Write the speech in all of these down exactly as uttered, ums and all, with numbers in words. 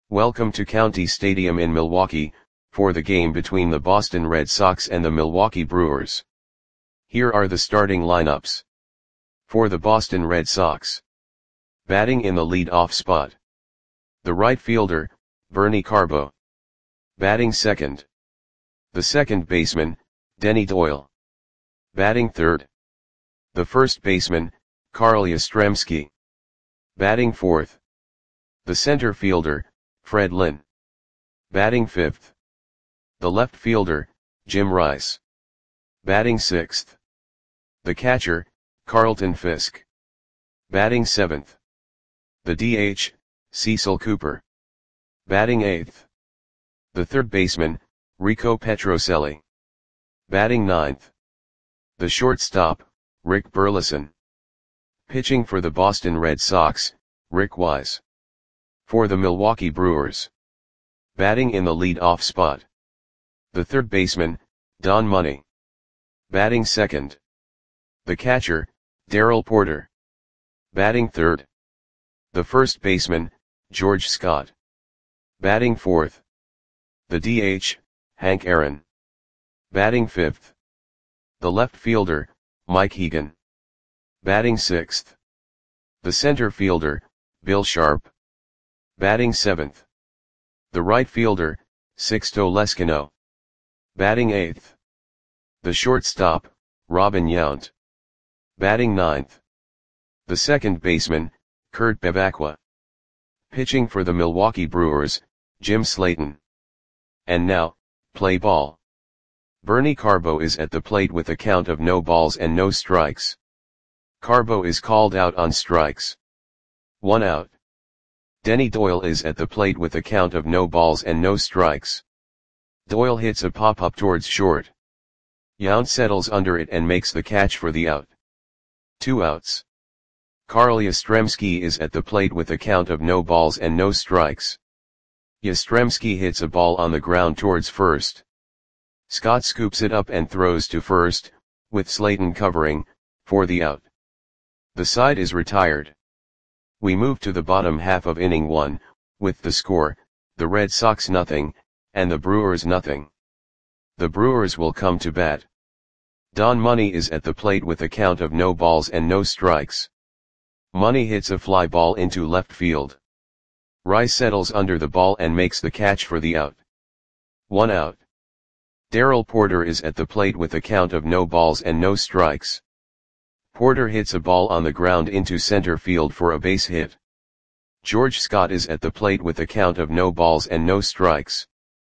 Welcome to County Stadium in Milwaukee, for the game between the Boston Red Sox and the Milwaukee Brewers. Here are the starting lineups. For the Boston Red Sox. Batting in the lead-off spot. The right fielder, Bernie Carbo. Batting second. The second baseman, Denny Doyle. Batting third. The first baseman, Carl Yastrzemski. Batting fourth. The center fielder, Fred Lynn. Batting fifth. The left fielder, Jim Rice. Batting sixth. The catcher, Carlton Fisk. Batting seventh. The D H, Cecil Cooper. Batting eighth. The third baseman, Rico Petrocelli. Batting ninth. The shortstop, Rick Burleson. Pitching for the Boston Red Sox, Rick Wise. For the Milwaukee Brewers. Batting in the lead-off spot. The third baseman, Don Money. Batting second. The catcher, Darrell Porter. Batting third. The first baseman, George Scott. Batting fourth. The D H, Hank Aaron. Batting fifth. The left fielder, Mike Hegan. Batting sixth. The center fielder, Bill Sharp. Batting seventh. The right fielder, Sixto Leskino. Batting eighth. The shortstop, Robin Yount. Batting ninth. The second baseman, Kurt Bevacqua. Pitching for the Milwaukee Brewers, Jim Slayton. And now, play ball. Bernie Carbo is at the plate with a count of no balls and no strikes. Carbo is called out on strikes. One out. Denny Doyle is at the plate with a count of no balls and no strikes. Doyle hits a pop-up towards short. Yount settles under it and makes the catch for the out. Two outs. Carl Yastrzemski is at the plate with a count of no balls and no strikes. Yastrzemski hits a ball on the ground towards first. Scott scoops it up and throws to first, with Slayton covering, for the out. The side is retired. We move to the bottom half of inning one, with the score, the Red Sox nothing, and the Brewers nothing. The Brewers will come to bat. Don Money is at the plate with a count of no balls and no strikes. Money hits a fly ball into left field. Rice settles under the ball and makes the catch for the out. One out. Darrell Porter is at the plate with a count of no balls and no strikes. Porter hits a ball on the ground into center field for a base hit. George Scott is at the plate with a count of no balls and no strikes.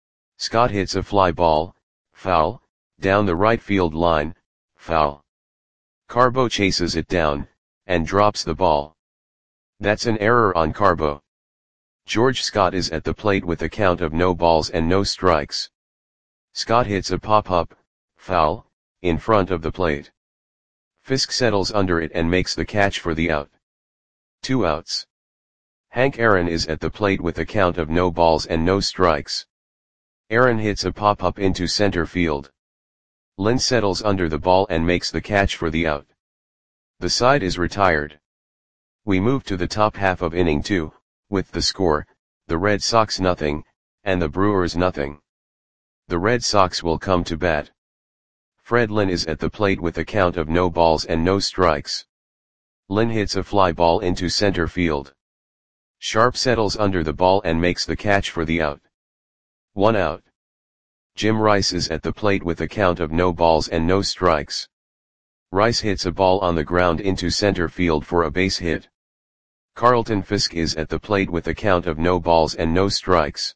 Scott hits a fly ball, foul, down the right field line, foul. Carbo chases it down, and drops the ball. That's an error on Carbo. George Scott is at the plate with a count of no balls and no strikes. Scott hits a pop-up, foul, in front of the plate. Fisk settles under it and makes the catch for the out. Two outs. Hank Aaron is at the plate with a count of no balls and no strikes. Aaron hits a pop-up into center field. Lynn settles under the ball and makes the catch for the out. The side is retired. We move to the top half of inning two, with the score, the Red Sox nothing, and the Brewers nothing. The Red Sox will come to bat. Fred Lynn is at the plate with a count of no balls and no strikes. Lynn hits a fly ball into center field. Sharp settles under the ball and makes the catch for the out. One out. Jim Rice is at the plate with a count of no balls and no strikes. Rice hits a ball on the ground into center field for a base hit. Carlton Fisk is at the plate with a count of no balls and no strikes.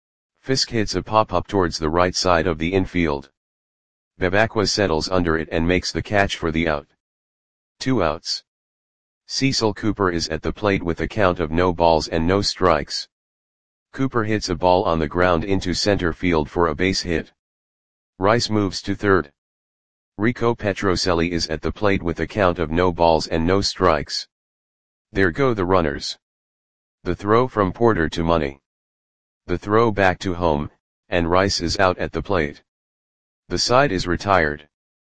Fisk hits a pop-up towards the right side of the infield. Bevacqua settles under it and makes the catch for the out. Two outs. Cecil Cooper is at the plate with a count of no balls and no strikes. Cooper hits a ball on the ground into center field for a base hit. Rice moves to third. Rico Petrocelli is at the plate with a count of no balls and no strikes. There go the runners. The throw from Porter to Money. The throw back to home, and Rice is out at the plate. The side is retired.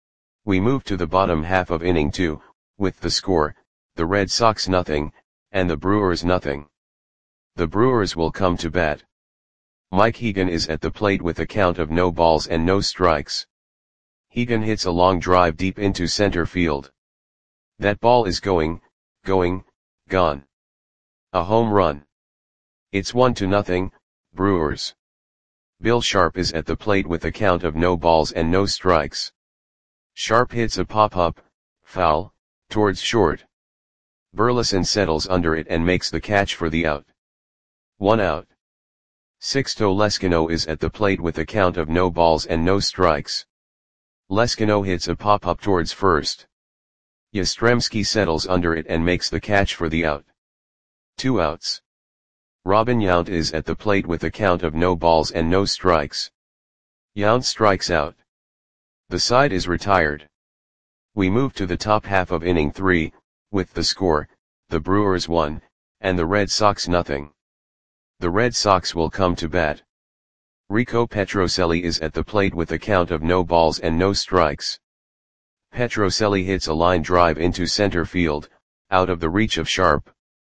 We move to the bottom half of inning two, with the score, the Red Sox nothing, and the Brewers nothing. The Brewers will come to bat. Mike Hegan is at the plate with a count of no balls and no strikes. Hegan hits a long drive deep into center field. That ball is going, going, gone. A home run. It's one to nothing, Brewers. Bill Sharp is at the plate with a count of no balls and no strikes. Sharp hits a pop-up, foul, towards short. Burleson settles under it and makes the catch for the out. One out. Sixto Leskino is at the plate with a count of no balls and no strikes. Leskino hits a pop-up towards first. Yastrzemski settles under it and makes the catch for the out. Two outs. Robin Yount is at the plate with a count of no balls and no strikes. Yount strikes out. The side is retired. We move to the top half of inning three, with the score, the Brewers one, and the Red Sox nothing. The Red Sox will come to bat. Rico Petrocelli is at the plate with a count of no balls and no strikes. Petrocelli hits a line drive into center field, out of the reach of Sharp.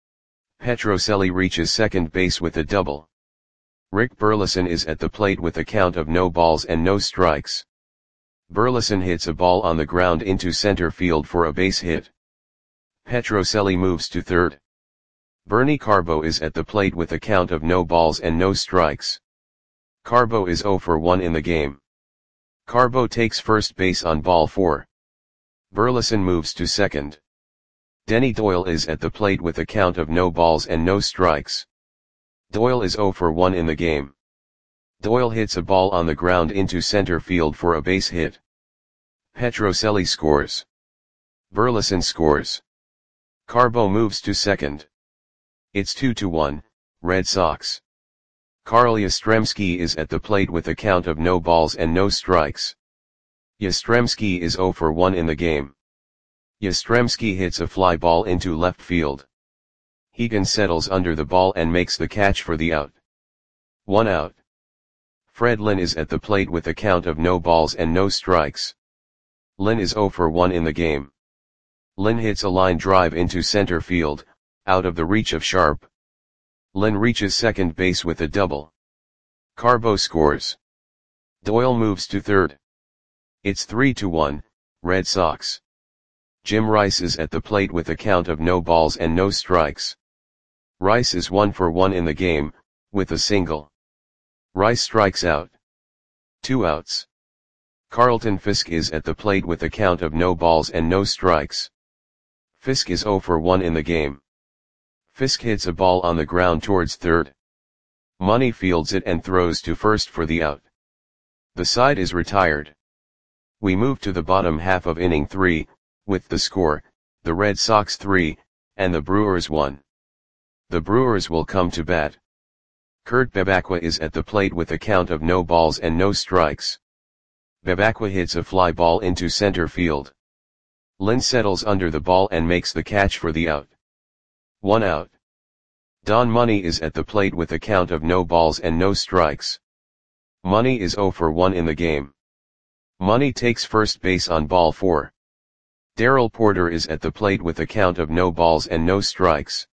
Petrocelli reaches second base with a double. Rick Burleson is at the plate with a count of no balls and no strikes. Burleson hits a ball on the ground into center field for a base hit. Petrocelli moves to third. Bernie Carbo is at the plate with a count of no balls and no strikes. Carbo is zero for one in the game. Carbo takes first base on ball four. Burleson moves to second. Denny Doyle is at the plate with a count of no balls and no strikes. Doyle is zero for one in the game. Doyle hits a ball on the ground into center field for a base hit. Petrocelli scores. Burleson scores. Carbo moves to second. It's two to one, Red Sox. Carl Yastrzemski is at the plate with a count of no balls and no strikes. Yastrzemski is zero for one in the game. Yastrzemski hits a fly ball into left field. Hegan settles under the ball and makes the catch for the out. One out. Fred Lynn is at the plate with a count of no balls and no strikes. Lynn is zero for one in the game. Lynn hits a line drive into center field, out of the reach of Sharp. Lynn reaches second base with a double. Carbo scores. Doyle moves to third. It's three to one, Red Sox. Jim Rice is at the plate with a count of no balls and no strikes. Rice is one for one in the game, with a single. Rice strikes out. Two outs. Carlton Fisk is at the plate with a count of no balls and no strikes. Fisk is zero for one in the game. Fisk hits a ball on the ground towards third. Money fields it and throws to first for the out. The side is retired. We move to the bottom half of inning three, with the score, the Red Sox three, and the Brewers one. The Brewers will come to bat. Kurt Bebacqua is at the plate with a count of no balls and no strikes. Bebacqua hits a fly ball into center field. Lynn settles under the ball and makes the catch for the out. One out. Don Money is at the plate with a count of no balls and no strikes. Money is zero for one in the game. Money takes first base on ball four. Darrell Porter is at the plate with a count of no balls and no strikes.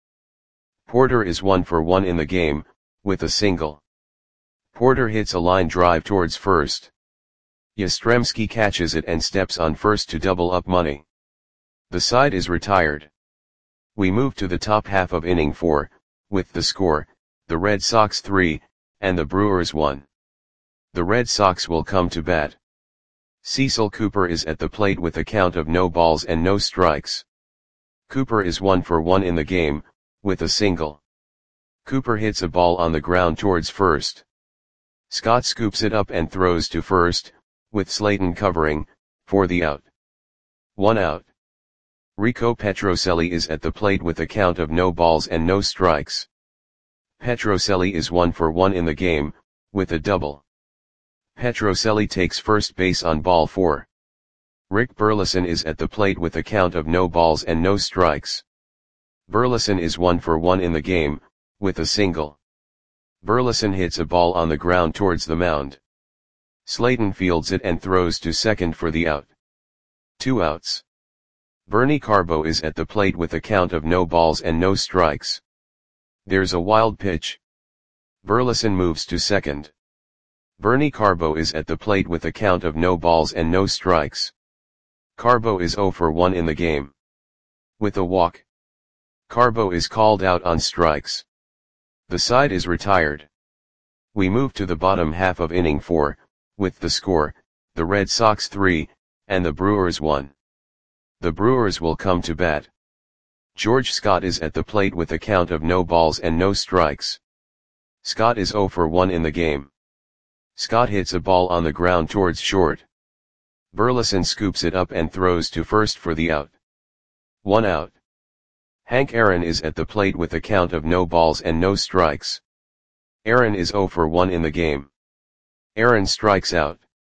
Porter is one for one in the game, with a single. Porter hits a line drive towards first. Yastrzemski catches it and steps on first to double up Money. The side is retired. We move to the top half of inning four, with the score, the Red Sox three, and the Brewers one. The Red Sox will come to bat. Cecil Cooper is at the plate with a count of no balls and no strikes. Cooper is one for one in the game, with a single. Cooper hits a ball on the ground towards first. Scott scoops it up and throws to first, with Slayton covering, for the out. One out. Rico Petrocelli is at the plate with a count of no balls and no strikes. Petrocelli is one for one in the game, with a double. Petrocelli takes first base on ball four. Rick Burleson is at the plate with a count of no balls and no strikes. Burleson is one for one in the game, with a single. Burleson hits a ball on the ground towards the mound. Slayton fields it and throws to second for the out. Two outs. Bernie Carbo is at the plate with a count of no balls and no strikes. There's a wild pitch. Burleson moves to second. Bernie Carbo is at the plate with a count of no balls and no strikes. Carbo is oh for one in the game. With a walk, Carbo is called out on strikes. The side is retired. We move to the bottom half of inning four, with the score, the Red Sox three, and the Brewers one. The Brewers will come to bat. George Scott is at the plate with a count of no balls and no strikes. Scott is oh for one in the game. Scott hits a ball on the ground towards short. Burleson scoops it up and throws to first for the out. One out. Hank Aaron is at the plate with a count of no balls and no strikes. Aaron is oh for one in the game. Aaron strikes out.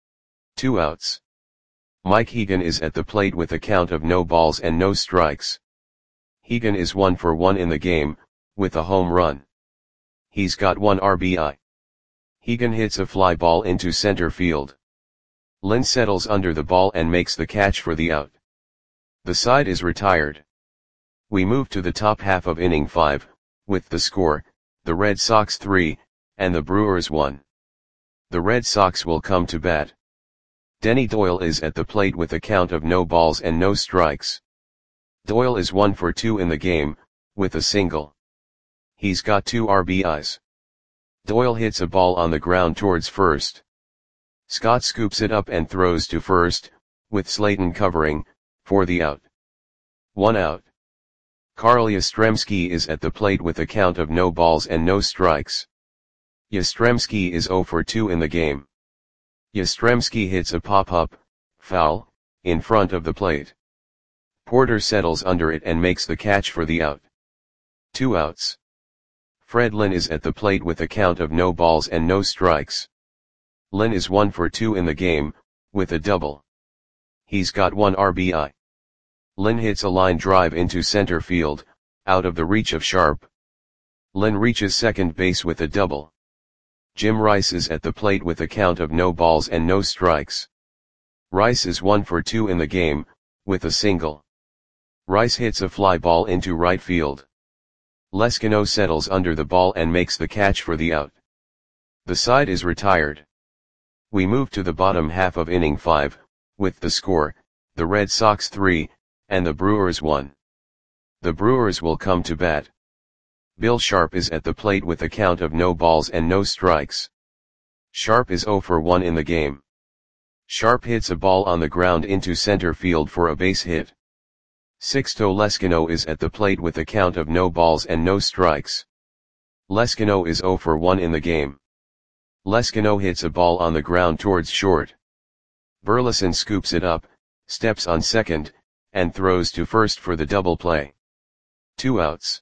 Two outs. Mike Hegan is at the plate with a count of no balls and no strikes. Hegan is one for one in the game, with a home run. He's got one R B I. Hegan hits a fly ball into center field. Lynn settles under the ball and makes the catch for the out. The side is retired. We move to the top half of inning five, with the score, the Red Sox three, and the Brewers one. The Red Sox will come to bat. Denny Doyle is at the plate with a count of no balls and no strikes. Doyle is one for two in the game, with a single. He's got two R B Is. Doyle hits a ball on the ground towards first. Scott scoops it up and throws to first, with Slayton covering, for the out. One out. Carl Yastrzemski is at the plate with a count of no balls and no strikes. Yastrzemski is oh for two in the game. Yastrzemski hits a pop-up, foul, in front of the plate. Porter settles under it and makes the catch for the out. Two outs. Fred Lynn is at the plate with a count of no balls and no strikes. Lynn is one for two in the game, with a double. He's got one R B I. Lynn hits a line drive into center field, out of the reach of Sharp. Lynn reaches second base with a double. Jim Rice is at the plate with a count of no balls and no strikes. Rice is one for two in the game, with a single. Rice hits a fly ball into right field. Leskino settles under the ball and makes the catch for the out. The side is retired. We move to the bottom half of inning five, with the score, the Red Sox three, and the Brewers one. The Brewers will come to bat. Bill Sharp is at the plate with a count of no balls and no strikes. Sharp is oh for one in the game. Sharp hits a ball on the ground into center field for a base hit. Sixto Leskino is at the plate with a count of no balls and no strikes. Leskino is oh for one in the game. Leskino hits a ball on the ground towards short. Burleson scoops it up, steps on second, and throws to first for the double play. Two outs.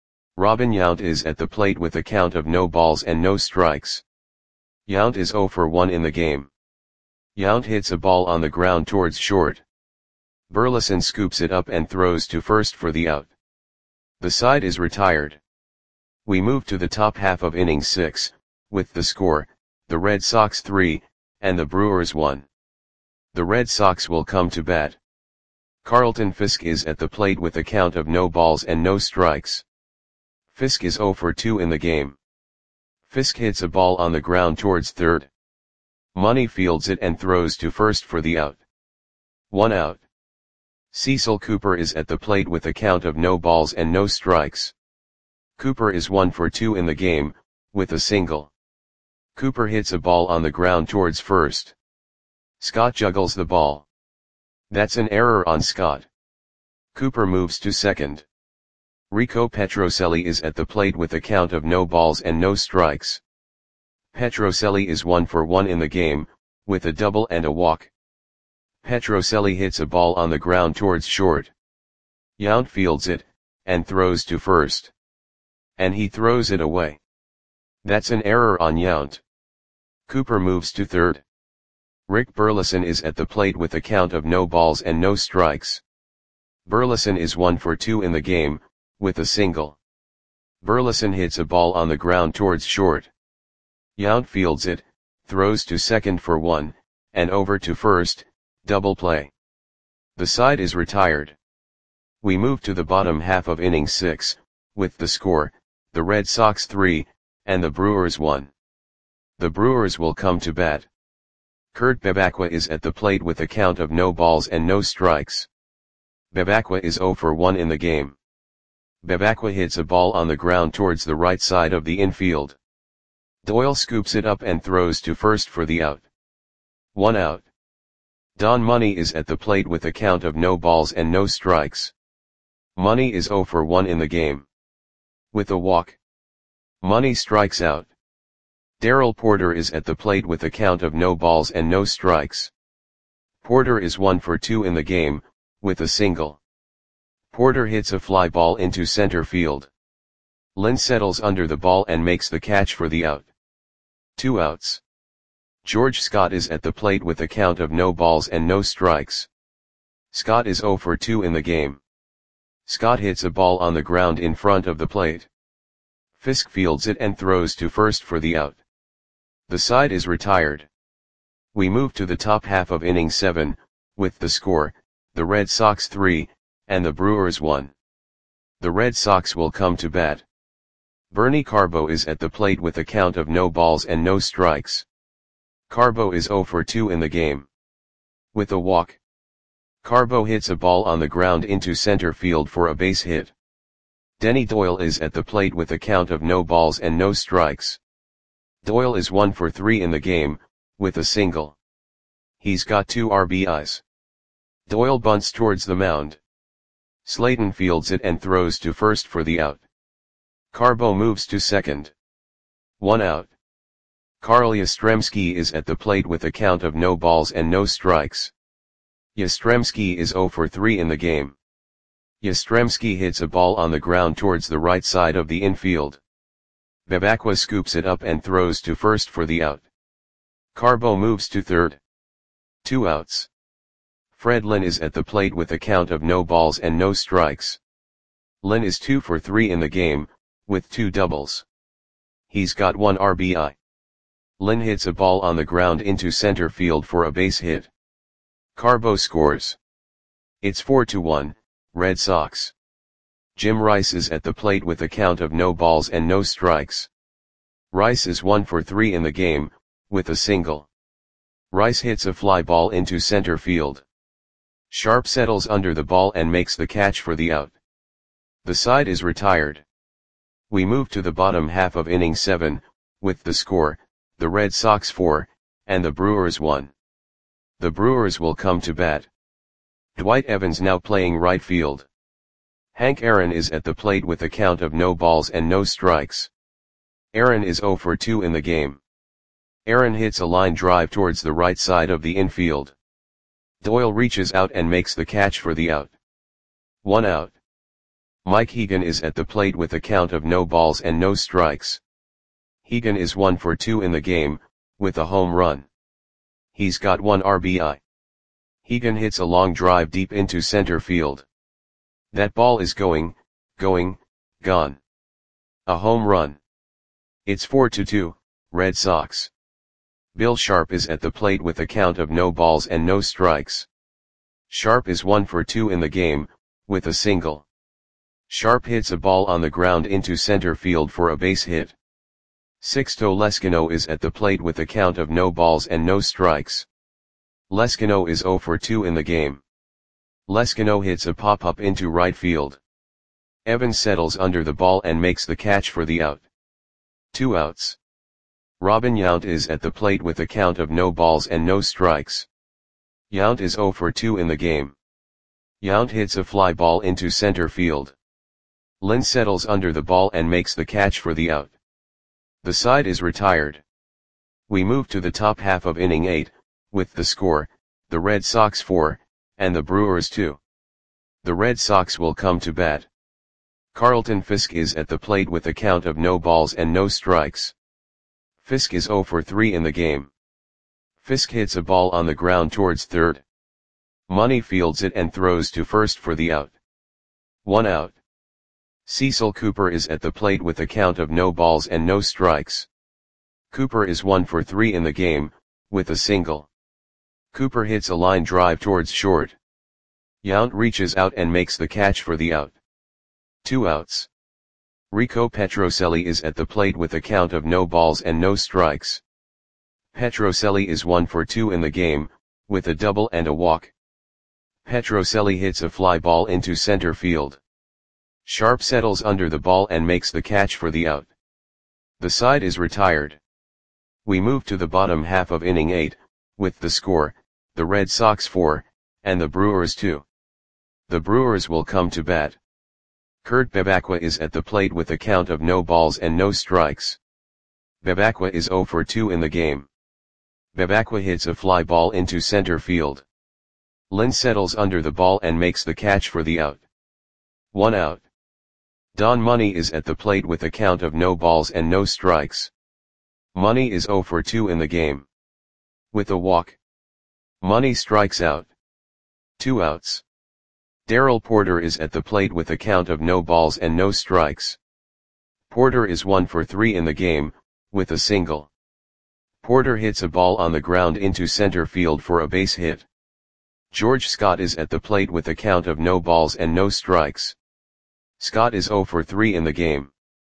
Robin Yount is at the plate with a count of no balls and no strikes. Yount is oh for one in the game. Yount hits a ball on the ground towards short. Burleson scoops it up and throws to first for the out. The side is retired. We move to the top half of inning six, with the score, the Red Sox three, and the Brewers one. The Red Sox will come to bat. Carlton Fisk is at the plate with a count of no balls and no strikes. Fisk is oh for two in the game. Fisk hits a ball on the ground towards third. Money fields it and throws to first for the out. One out. Cecil Cooper is at the plate with a count of no balls and no strikes. Cooper is one for two in the game, with a single. Cooper hits a ball on the ground towards first. Scott juggles the ball. That's an error on Scott. Cooper moves to second. Rico Petrocelli is at the plate with a count of no balls and no strikes. Petrocelli is one for one in the game, with a double and a walk. Petrocelli hits a ball on the ground towards short. Yount fields it, and throws to first. And he throws it away. That's an error on Yount. Cooper moves to third. Rick Burleson is at the plate with a count of no balls and no strikes. Burleson is one for two in the game, with a single. Burleson hits a ball on the ground towards short. Yount fields it, throws to second for one, and over to first, double play. The side is retired. We move to the bottom half of inning six, with the score, the Red Sox three, and the Brewers one. The Brewers will come to bat. Kurt Bevacqua is at the plate with a count of no balls and no strikes. Bevacqua is zero for one in the game. Bevacqua hits a ball on the ground towards the right side of the infield. Doyle scoops it up and throws to first for the out. One out. Don Money is at the plate with a count of no balls and no strikes. Money is zero for one in the game. With a walk, Money strikes out. Darrell Porter is at the plate with a count of no balls and no strikes. Porter is one for two in the game, with a single. Porter hits a fly ball into center field. Lynn settles under the ball and makes the catch for the out. Two outs. George Scott is at the plate with a count of no balls and no strikes. Scott is zero for two in the game. Scott hits a ball on the ground in front of the plate. Fisk fields it and throws to first for the out. The side is retired. We move to the top half of inning seven, with the score, the Red Sox three, and the Brewers one. The Red Sox will come to bat. Bernie Carbo is at the plate with a count of no balls and no strikes. Carbo is zero for two in the game. With a walk, Carbo hits a ball on the ground into center field for a base hit. Denny Doyle is at the plate with a count of no balls and no strikes. Doyle is one for three in the game, with a single. He's got two R B Is. Doyle bunts towards the mound. Slayton fields it and throws to first for the out. Carbo moves to second. One out. Carl Yastrzemski is at the plate with a count of no balls and no strikes. Yastrzemski is zero for three in the game. Yastrzemski hits a ball on the ground towards the right side of the infield. Bevacqua scoops it up and throws to first for the out. Carbo moves to third. Two outs. Fred Lynn is at the plate with a count of no balls and no strikes. Lynn is two for three in the game, with two doubles. He's got one R B I. Lynn hits a ball on the ground into center field for a base hit. Carbo scores. It's four to one, Red Sox. Jim Rice is at the plate with a count of no balls and no strikes. Rice is one for three in the game, with a single. Rice hits a fly ball into center field. Sharp settles under the ball and makes the catch for the out. The side is retired. We move to the bottom half of inning seven, with the score, the Red Sox four, and the Brewers one. The Brewers will come to bat. Dwight Evans now playing right field. Hank Aaron is at the plate with a count of no balls and no strikes. Aaron is zero for two in the game. Aaron hits a line drive towards the right side of the infield. Doyle reaches out and makes the catch for the out. One out. Mike Hegan is at the plate with a count of no balls and no strikes. Hegan is one for two in the game, with a home run. He's got one R B I. Hegan hits a long drive deep into center field. That ball is going, going, gone. A home run. It's four to two, Red Sox. Bill Sharp is at the plate with a count of no balls and no strikes. Sharp is one for two in the game, with a single. Sharp hits a ball on the ground into center field for a base hit. Sixto Leskino is at the plate with a count of no balls and no strikes. Leskino is zero for two in the game. Leskino hits a pop-up into right field. Evans settles under the ball and makes the catch for the out. Two outs. Robin Yount is at the plate with a count of no balls and no strikes. Yount is zero for two in the game. Yount hits a fly ball into center field. Lynn settles under the ball and makes the catch for the out. The side is retired. We move to the top half of inning eight, with the score, the Red Sox four, and the Brewers two. The Red Sox will come to bat. Carlton Fisk is at the plate with a count of no balls and no strikes. Fisk is zero for three in the game. Fisk hits a ball on the ground towards third. Money fields it and throws to first for the out. One out. Cecil Cooper is at the plate with a count of no balls and no strikes. Cooper is one for three in the game, with a single. Cooper hits a line drive towards short. Yount reaches out and makes the catch for the out. Two outs. Rico Petrocelli is at the plate with a count of no balls and no strikes. Petrocelli is one for two in the game, with a double and a walk. Petrocelli hits a fly ball into center field. Sharp settles under the ball and makes the catch for the out. The side is retired. We move to the bottom half of inning eight, with the score, the Red Sox four, and the Brewers two. The Brewers will come to bat. Kurt Bevacqua is at the plate with a count of no balls and no strikes. Bevacqua is zero for two in the game. Bevacqua hits a fly ball into center field. Lynn settles under the ball and makes the catch for the out. One out. Don Money is at the plate with a count of no balls and no strikes. Money is zero for two in the game. With a walk. Money strikes out. Two outs. Darrell Porter is at the plate with a count of no balls and no strikes. Porter is one for three in the game, with a single. Porter hits a ball on the ground into center field for a base hit. George Scott is at the plate with a count of no balls and no strikes. Scott is zero for three in the game.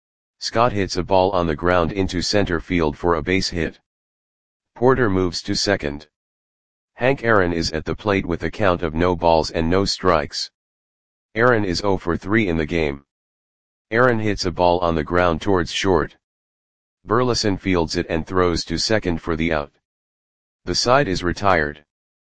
Scott hits a ball on the ground into center field for a base hit. Porter moves to second. Hank Aaron is at the plate with a count of no balls and no strikes. Aaron is zero for three in the game. Aaron hits a ball on the ground towards short. Burleson fields it and throws to second for the out. The side is retired.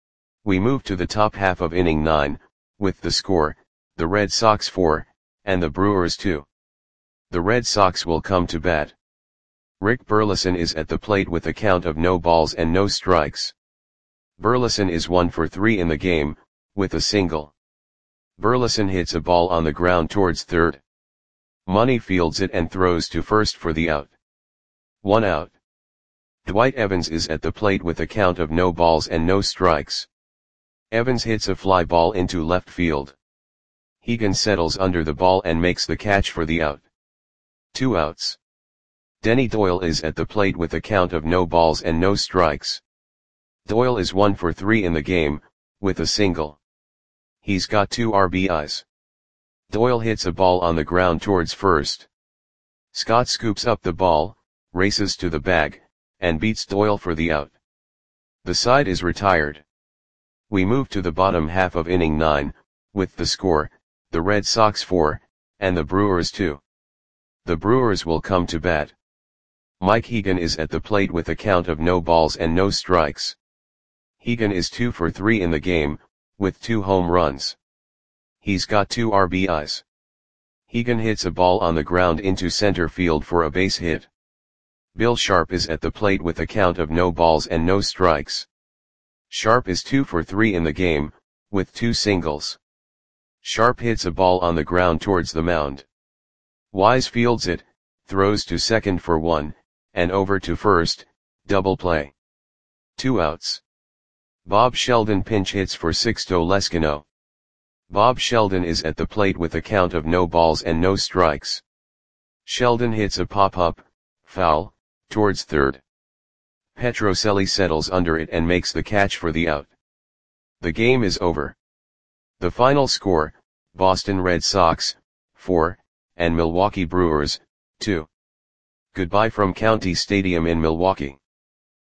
We move to the top half of inning nine, with the score, the Red Sox four, and the Brewers two. The Red Sox will come to bat. Rick Burleson is at the plate with a count of no balls and no strikes. Burleson is one for three in the game, with a single. Burleson hits a ball on the ground towards third. Money fields it and throws to first for the out. One out. Dwight Evans is at the plate with a count of no balls and no strikes. Evans hits a fly ball into left field. Hegan settles under the ball and makes the catch for the out. Two outs. Denny Doyle is at the plate with a count of no balls and no strikes. Doyle is one for three in the game, with a single. He's got two R B Is. Doyle hits a ball on the ground towards first. Scott scoops up the ball, races to the bag, and beats Doyle for the out. The side is retired. We move to the bottom half of inning nine, with the score, the Red Sox four, and the Brewers two. The Brewers will come to bat. Mike Hegan is at the plate with a count of no balls and no strikes. Hegan is two for three in the game, with two home runs. He's got two R B Is. Hegan hits a ball on the ground into center field for a base hit. Bill Sharp is at the plate with a count of no balls and no strikes. Sharp is two for three in the game, with two singles. Sharp hits a ball on the ground towards the mound. Wise fields it, throws to second for one, and over to first, double play. Two outs. Bob Sheldon pinch hits for Sixto Leskino. Bob Sheldon is at the plate with a count of no balls and no strikes. Sheldon hits a pop-up, foul, towards third. Petrocelli settles under it and makes the catch for the out. The game is over. The final score, Boston Red Sox, four, and Milwaukee Brewers, two. Goodbye from County Stadium in Milwaukee.